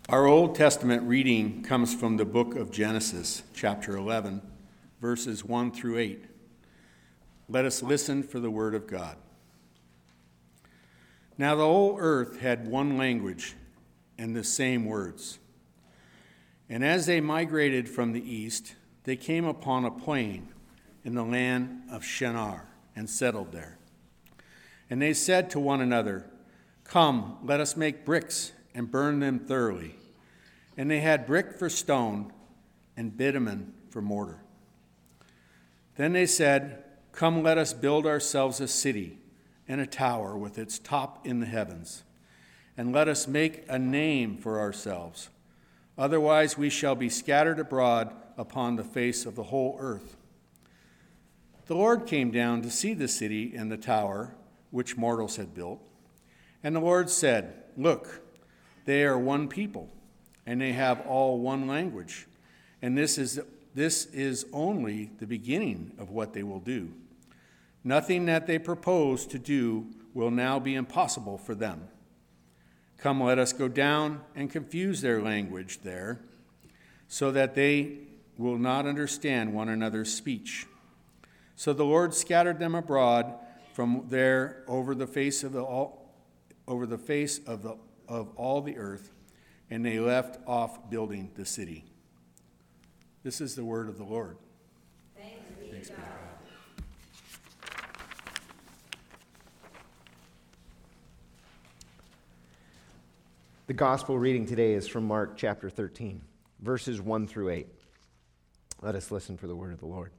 Our Old Testament reading comes from the book of Genesis, chapter 11, verses 1 through 8. Let us listen for the word of God. Now the whole earth had one language and the same words. And as they migrated from the east, they came upon a plain in the land of Shinar and settled there. And they said to one another, "Come, let us make bricks and burn them thoroughly." And they had brick for stone and bitumen for mortar. Then they said, "Come, let us build ourselves a city and a tower with its top in the heavens, and let us make a name for ourselves. Otherwise we shall be scattered abroad upon the face of the whole earth." The Lord came down to see the city and the tower which mortals had built. And the Lord said, "Look, they are one people, and they have all one language. And this is only the beginning of what they will do. Nothing that they propose to do will now be impossible for them. Come, let us go down and confuse their language there, so that they will not understand one another's speech." So the Lord scattered them abroad from there over the face of all the earth, and they left off building the city. This is the word of the Lord. Thanks be to God. The gospel reading today is from Mark chapter 13, verses 1 through 8. Let us listen for the word of the Lord.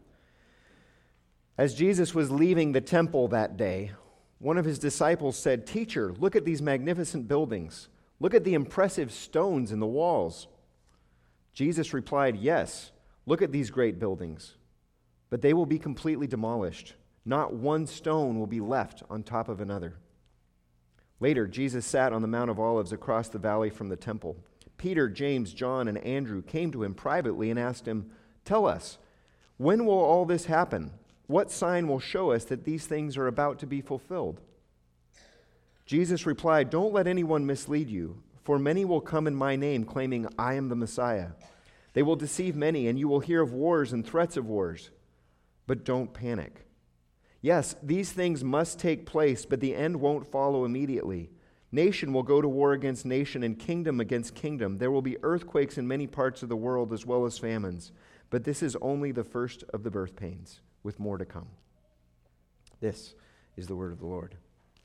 As Jesus was leaving the temple that day, one of his disciples said, "Teacher, look at these magnificent buildings. Look at the impressive stones in the walls." Jesus replied, "Yes, look at these great buildings, but they will be completely demolished. Not one stone will be left on top of another." Later, Jesus sat on the Mount of Olives across the valley from the temple. Peter, James, John, and Andrew came to him privately and asked him, "Tell us, when will all this happen? What sign will show us that these things are about to be fulfilled?" Jesus replied, "Don't let anyone mislead you, for many will come in my name claiming I am the Messiah. They will deceive many, and you will hear of wars and threats of wars. But don't panic. Yes, these things must take place, but the end won't follow immediately. Nation will go to war against nation and kingdom against kingdom. There will be earthquakes in many parts of the world as well as famines. But this is only the first of the birth pains, with more to come." This is the word of the Lord.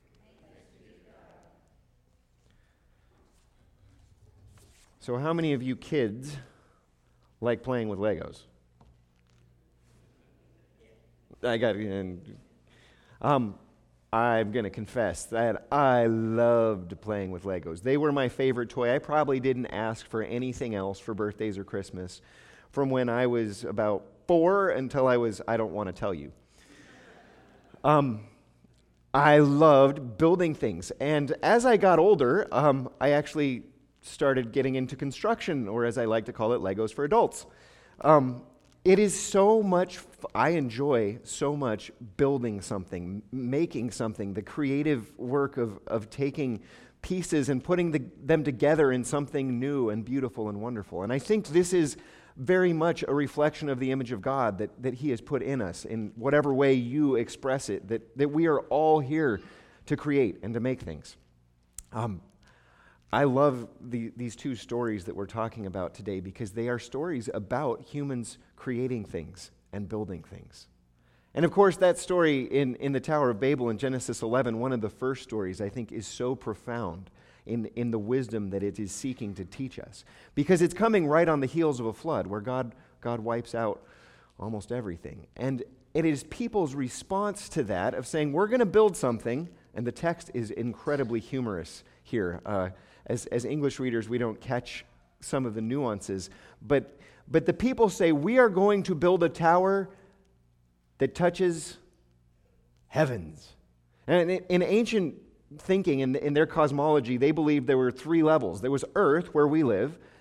So how many of you kids like playing with Legos? I'm going to confess that I loved playing with Legos. They were my favorite toy. I probably didn't ask for anything else for birthdays or Christmas from when I was about 4 until I don't want to tell you. I loved building things. And as I got older, I actually started getting into construction, or as I like to call it, Legos for adults. It is so much, I enjoy so much building something, making something, the creative work of taking pieces and putting them together in something new and beautiful and wonderful. And I think this is very much a reflection of the image of God that He has put in us, in whatever way you express it, that we are all here to create and to make things. I love these two stories that we're talking about today because they are stories about humans creating things and building things. And of course, that story in the Tower of Babel in Genesis 11, one of the first stories, I think, is so profound in the wisdom that it is seeking to teach us. Because it's coming right on the heels of a flood where God wipes out almost everything. And it is people's response to that of saying, we're going to build something, and the text is incredibly humorous here. As English readers, we don't catch some of the nuances, but the people say, we are going to build a tower that touches heavens. And in ancient thinking, in their cosmology, they believed there were 3 levels. There was earth, where we live.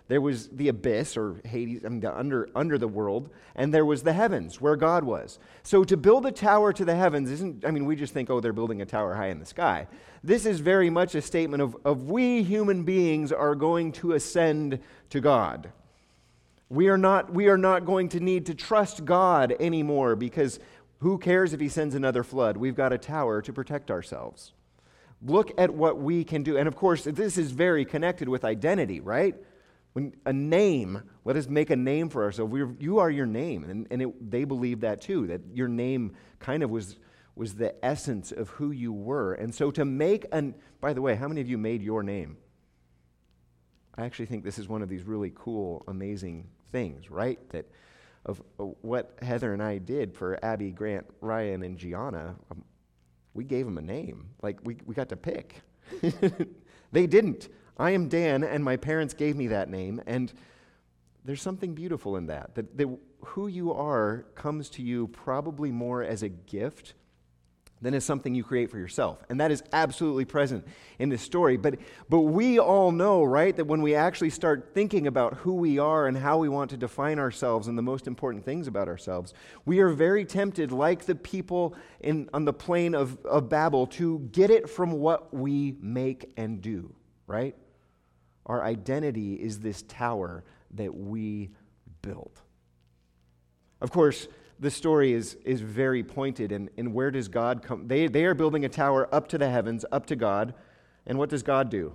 There was the abyss, or Hades, the under the world, and there was the heavens, where God was. So to build a tower to the heavens we just think, oh, they're building a tower high in the sky. This is very much a statement of we human beings are going to ascend to God. We are not going to need to trust God anymore, because who cares if he sends another flood? We've got a tower to protect ourselves. Look at what we can do. And of course, this is very connected with identity, right? When a name, let us make a name for ourselves. You are your name. And they believe that too, that your name kind of was the essence of who you were. And so to make by the way, how many of you made your name? I actually think this is one of these really cool, amazing things, right? That of what Heather and I did for Abby, Grant, Ryan, and Gianna, we gave them a name. Like, we got to pick. They didn't. I am Dan, and my parents gave me that name, and there's something beautiful in that who you are comes to you probably more as a gift than as something you create for yourself. And that is absolutely present in this story. But we all know, right, that when we actually start thinking about who we are and how we want to define ourselves and the most important things about ourselves, we are very tempted, like the people on the plain of Babel, to get it from what we make and do, right? Our identity is this tower that we build. Of course, the story is very pointed, and where does God come? They are building a tower up to the heavens, up to God, and what does God do?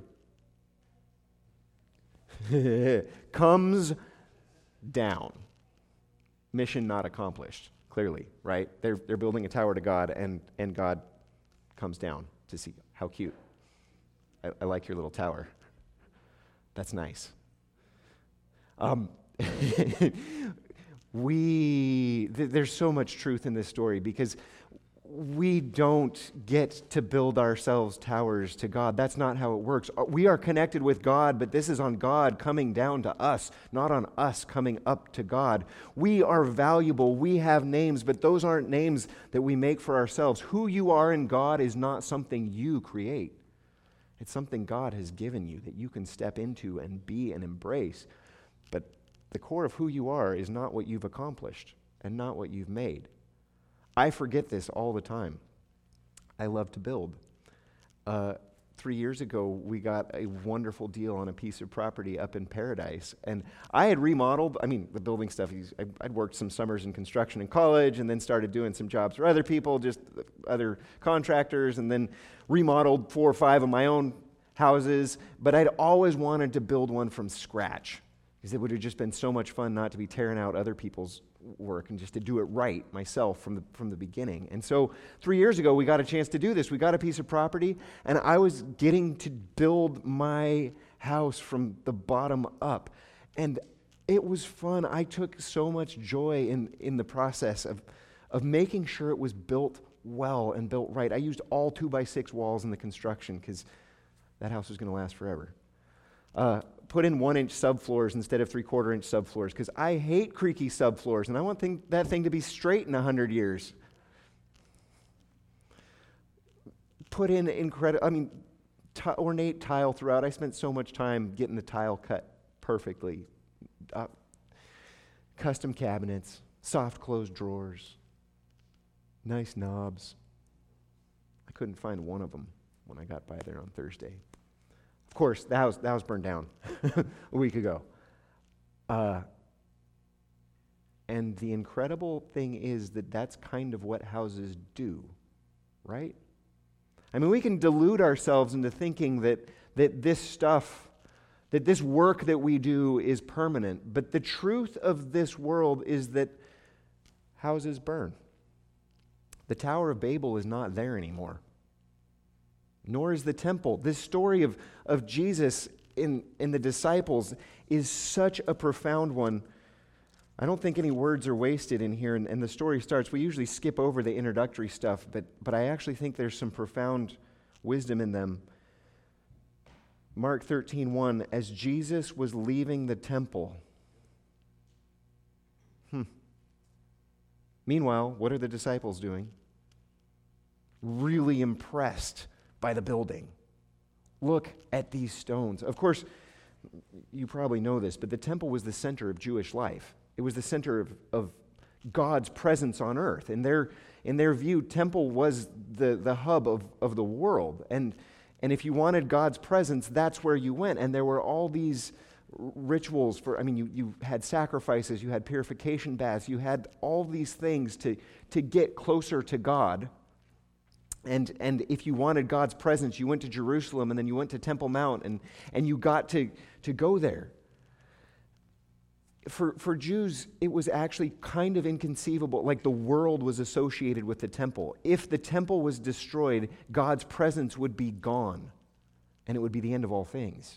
Comes down. Mission not accomplished, clearly, right? They're building a tower to God, and God comes down to see. How cute. I like your little tower. That's nice. There's so much truth in this story, because we don't get to build ourselves towers to God. That's not how it works. We are connected with God, but this is on God coming down to us, not on us coming up to God. We are valuable. We have names, but those aren't names that we make for ourselves. Who you are in God is not something you create. It's something God has given you that you can step into and be and embrace. But the core of who you are is not what you've accomplished and not what you've made. I forget this all the time. I love to build. 3 years ago, we got a wonderful deal on a piece of property up in Paradise. And I had remodeled, the building stuff, I'd worked some summers in construction in college and then started doing some jobs for other people, just other contractors, and then remodeled 4 or 5 of my own houses. But I'd always wanted to build one from scratch, because it would have just been so much fun not to be tearing out other people's work and just to do it right myself from the beginning. And so 3 years ago, we got a chance to do this. We got a piece of property, and I was getting to build my house from the bottom up. And it was fun. I took so much joy in the process of making sure it was built well and built right. I used all 2x6 walls in the construction, because that house was going to last forever. Put in 1-inch subfloors instead of 3/4-inch subfloors, because I hate creaky subfloors, and I want that thing to be straight in 100 years. Put in ornate tile throughout. I spent so much time getting the tile cut perfectly. Custom cabinets, soft closed drawers, nice knobs. I couldn't find one of them when I got by there on Thursday. Of course, the house burned down a week ago. And the incredible thing is that that's kind of what houses do, right? We can delude ourselves into thinking that this stuff, that this work that we do is permanent. But the truth of this world is that houses burn. The Tower of Babel is not there anymore. Nor is the temple. This story of Jesus in the disciples is such a profound one. I don't think any words are wasted in here, and the story starts. We usually skip over the introductory stuff, but I actually think there's some profound wisdom in them. Mark 13:1, as Jesus was leaving the temple. Meanwhile, what are the disciples doing? Really impressed by the building. Look at these stones. Of course, you probably know this, but the temple was the center of Jewish life. It was the center of God's presence on earth. In their view, temple was the hub of the world. And if you wanted God's presence, that's where you went. And there were all these rituals you had sacrifices, you had purification baths, you had all these things to get closer to God. And if you wanted God's presence, you went to Jerusalem, and then you went to Temple Mount, and you got to go there. For Jews, it was actually kind of inconceivable, like the world was associated with the temple. If the temple was destroyed, God's presence would be gone, and it would be the end of all things.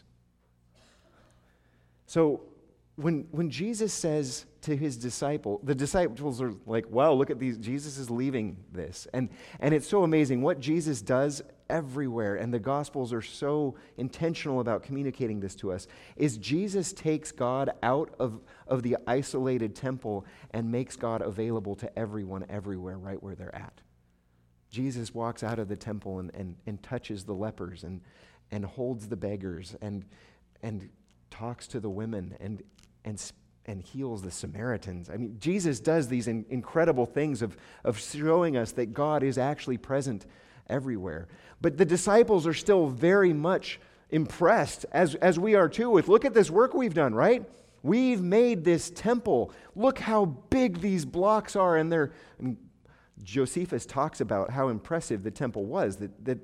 So when Jesus says to his disciples, the disciples are like, wow, look at these, Jesus is leaving this. And it's so amazing what Jesus does everywhere, and the Gospels are so intentional about communicating this to us, is Jesus takes God out of the isolated temple and makes God available to everyone everywhere, right where they're at. Jesus walks out of the temple and touches the lepers and holds the beggars and talks to the women and heals the Samaritans. I mean, Jesus does these incredible things of showing us that God is actually present everywhere. But the disciples are still very much impressed, as we are too, with look at this work we've done, right? We've made this temple. Look how big these blocks are. And Josephus talks about how impressive the temple was, that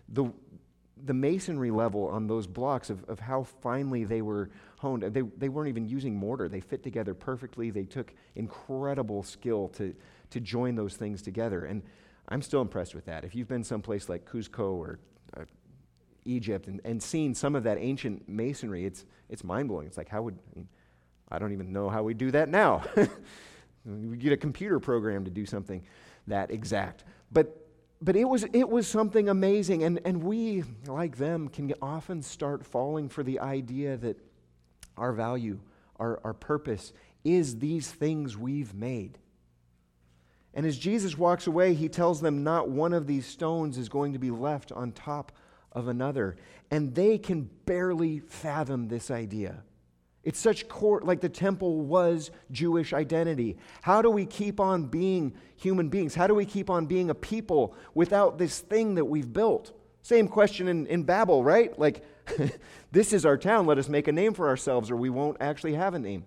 the masonry level on those blocks of how finely they were honed. They weren't even using mortar. They fit together perfectly. They took incredible skill to join those things together. And I'm still impressed with that. If you've been someplace like Cuzco or Egypt and seen some of that ancient masonry, it's mind-blowing. It's like, I don't even know how we do that now. We get a computer program to do something that exact. But it was something amazing, and we, like them, can often start falling for the idea that our value, our purpose, is these things we've made. And as Jesus walks away, he tells them not one of these stones is going to be left on top of another. And they can barely fathom this idea. It's such core, like the temple was Jewish identity. How do we keep on being human beings? How do we keep on being a people without this thing that we've built? Same question in Babel, right? Like, this is our town, let us make a name for ourselves, or we won't actually have a name.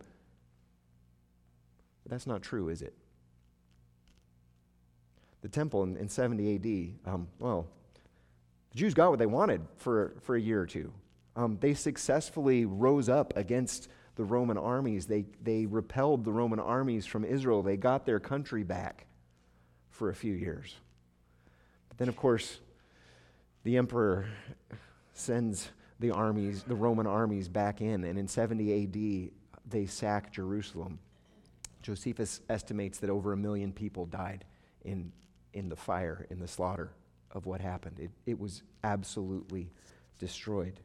But that's not true, is it? The temple in 70 AD, the Jews got what they wanted for a year or two. They successfully rose up against the Roman armies. They repelled the Roman armies from Israel. They got their country back for a few years. But then, of course, the emperor sends the Roman armies back in, and in 70 AD, they sack Jerusalem. Josephus estimates that over 1 million people died in the fire, in the slaughter of what happened. It was absolutely destroyed.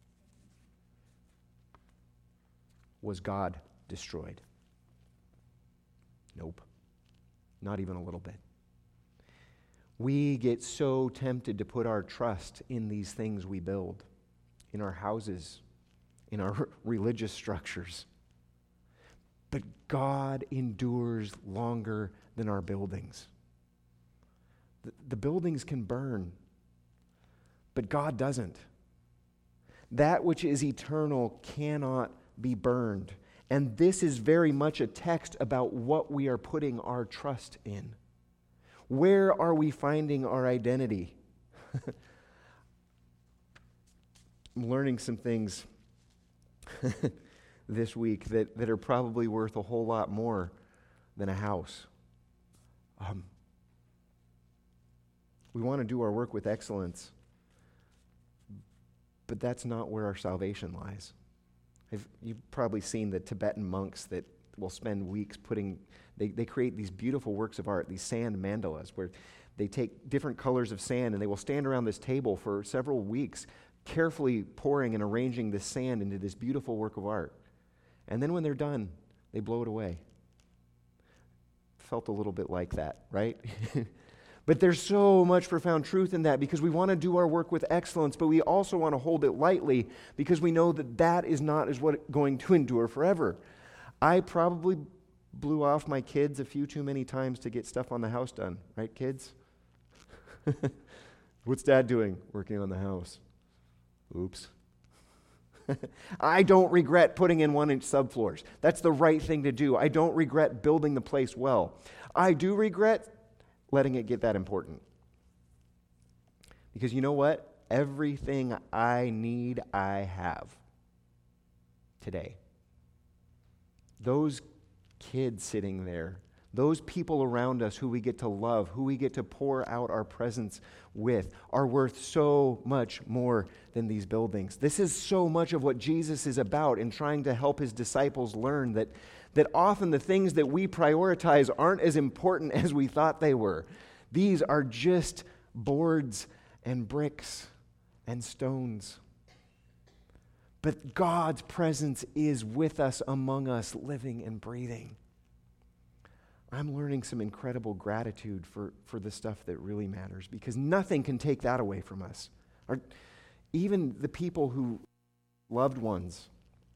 Was God destroyed? Nope. Not even a little bit. We get so tempted to put our trust in these things we build, in our houses, in our religious structures. But God endures longer than our buildings. The buildings can burn, but God doesn't. That which is eternal cannot be burned. And this is very much a text about what we are putting our trust in. Where are we finding our identity? I'm learning some things this week that are probably worth a whole lot more than a house. We want to do our work with excellence, but that's not where our salvation lies. You've probably seen the Tibetan monks that will spend weeks they create these beautiful works of art, these sand mandalas, where they take different colors of sand and they will stand around this table for several weeks, carefully pouring and arranging this sand into this beautiful work of art. And then when they're done, they blow it away. Felt a little bit like that, right? But there's so much profound truth in that because we want to do our work with excellence, but we also want to hold it lightly because we know that that is not going to endure forever. I probably blew off my kids a few too many times to get stuff on the house done. Right, kids? What's Dad doing? Working on the house. Oops. I don't regret putting in 1-inch subfloors. That's the right thing to do. I don't regret building the place well. I do regret letting it get that important. Because you know what? Everything I need, I have today. Those kids sitting there, those people around us who we get to love, who we get to pour out our presence with, are worth so much more than these buildings. This is so much of what Jesus is about in trying to help his disciples learn that often the things that we prioritize aren't as important as we thought they were. These are just boards and bricks and stones. But God's presence is with us, among us, living and breathing. I'm learning some incredible gratitude for the stuff that really matters because nothing can take that away from us. Even the people who loved ones,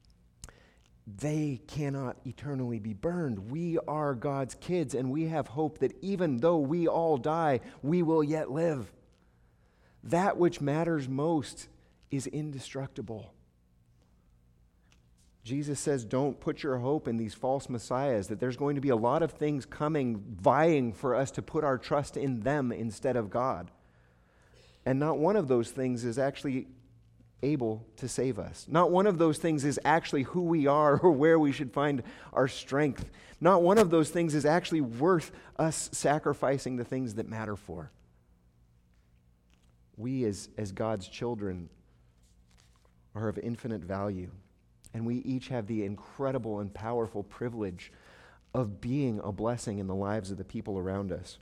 they cannot eternally be burned. We are God's kids, and we have hope that even though we all die, we will yet live. That which matters most is indestructible. Jesus says, don't put your hope in these false messiahs, that there's going to be a lot of things coming, vying for us to put our trust in them instead of God. And not one of those things is actually able to save us. Not one of those things is actually who we are or where we should find our strength. Not one of those things is actually worth us sacrificing the things that matter for. We as God's children are of infinite value. And we each have the incredible and powerful privilege of being a blessing in the lives of the people around us.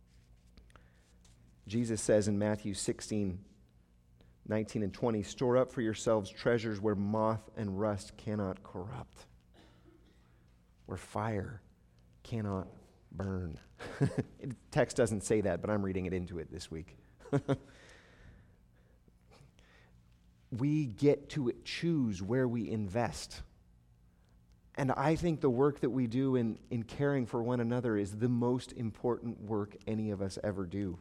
Jesus says in Matthew 16:19-20, store up for yourselves treasures where moth and rust cannot corrupt, where fire cannot burn. The text doesn't say that, but I'm reading it into it this week. We get to choose where we invest. And I think the work that we do in caring for one another is the most important work any of us ever do.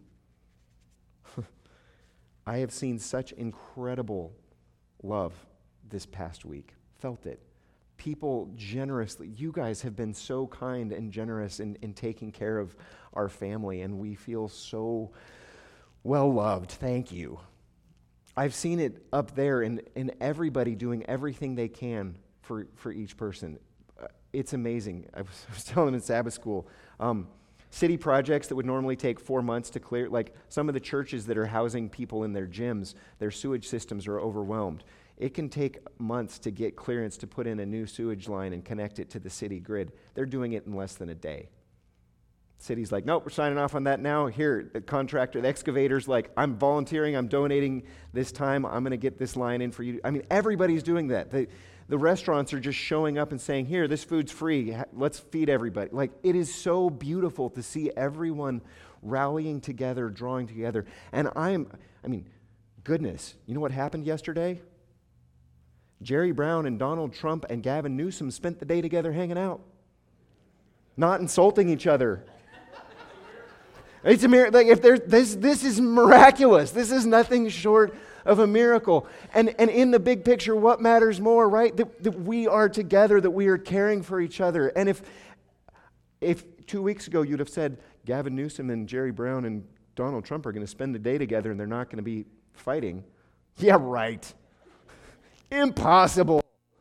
I have seen such incredible love this past week. Felt it. People generously, you guys have been so kind and generous in taking care of our family, and we feel so well loved. Thank you. I've seen it up there in everybody doing everything they can for each person. It's amazing. I was telling them in Sabbath school, city projects that would normally take 4 months to clear, like some of the churches that are housing people in their gyms, their sewage systems are overwhelmed. It can take months to get clearance to put in a new sewage line and connect it to the city grid. They're doing it in less than a day. City's like, nope, we're signing off on that now. Here, the contractor, the excavator's like, I'm volunteering, I'm donating this time, I'm going to get this line in for you. I mean, everybody's doing that. The restaurants are just showing up and saying, here, this food's free, let's feed everybody. Like, it is so beautiful to see everyone rallying together, drawing together. And goodness, you know what happened yesterday? Jerry Brown and Donald Trump and Gavin Newsom spent the day together hanging out, not insulting each other. It's a miracle. Like, if this is miraculous. This is nothing short of a miracle. And in the big picture, what matters more, right? That we are together, that we are caring for each other. And if 2 weeks ago you'd have said Gavin Newsom and Jerry Brown and Donald Trump are going to spend the day together and they're not going to be fighting, yeah, right. Impossible.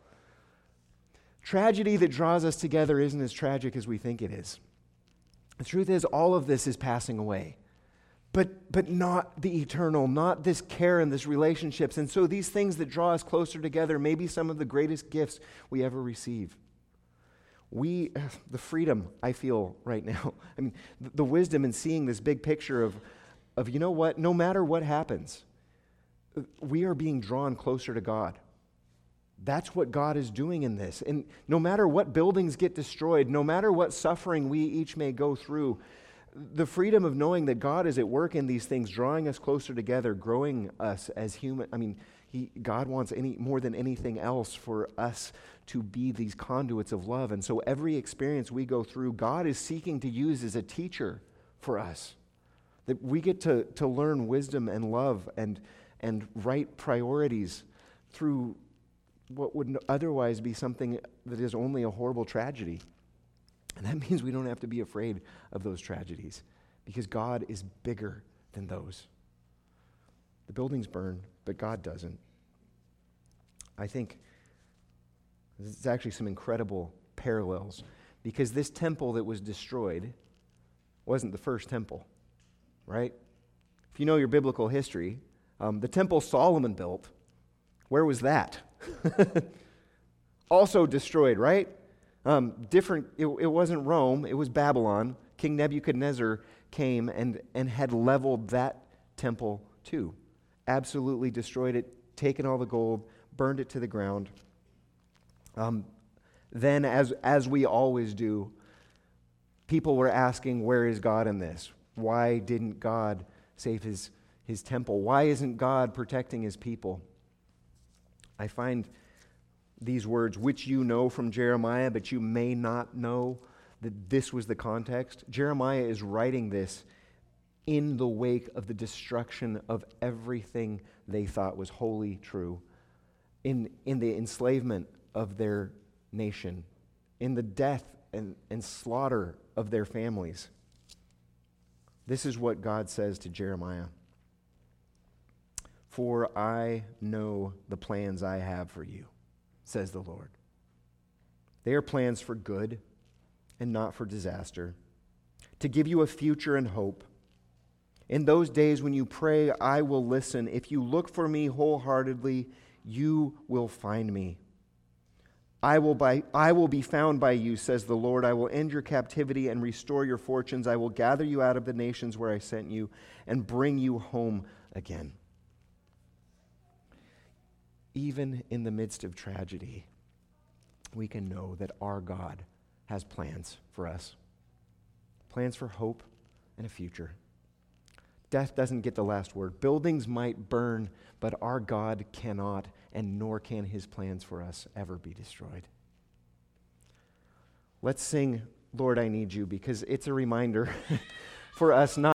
Tragedy that draws us together isn't as tragic as we think it is. The truth is, all of this is passing away, but not the eternal, not this care and this relationships. And so these things that draw us closer together may be some of the greatest gifts we ever receive. The freedom I feel right now, the wisdom in seeing this big picture of you know what, no matter what happens, we are being drawn closer to God. That's what God is doing in this. And no matter what buildings get destroyed, no matter what suffering we each may go through, the freedom of knowing that God is at work in these things, drawing us closer together, growing us as human. I mean, God wants more than anything else for us to be these conduits of love. And so every experience we go through, God is seeking to use as a teacher for us. That we get to learn wisdom and love and right priorities through what would otherwise be something that is only a horrible tragedy. And that means we don't have to be afraid of those tragedies because God is bigger than those. The buildings burn, but God doesn't. I think there's actually some incredible parallels because this temple that was destroyed wasn't the first temple, right? If you know your biblical history, the temple Solomon built, where was that? Also destroyed, right? Different. It wasn't Rome, it was Babylon. King Nebuchadnezzar came and had leveled that temple too. Absolutely destroyed it, taken all the gold, burned it to the ground. Then, as we always do, people were asking, where is God in this? Why didn't God save his temple? Why isn't God protecting his people? I find these words, which you know from Jeremiah, but you may not know that this was the context. Jeremiah is writing this in the wake of the destruction of everything they thought was wholly true, in the enslavement of their nation, in the death and slaughter of their families. This is what God says to Jeremiah. For I know the plans I have for you, says the Lord. They are plans for good and not for disaster, to give you a future and hope. In those days when you pray, I will listen. If you look for me wholeheartedly, you will find me. I will be found by you, says the Lord. I will end your captivity and restore your fortunes. I will gather you out of the nations where I sent you and bring you home again. Even in the midst of tragedy, we can know that our God has plans for us. Plans for hope and a future. Death doesn't get the last word. Buildings might burn, but our God cannot, and nor can his plans for us ever be destroyed. Let's sing, Lord, I Need You, because it's a reminder for us not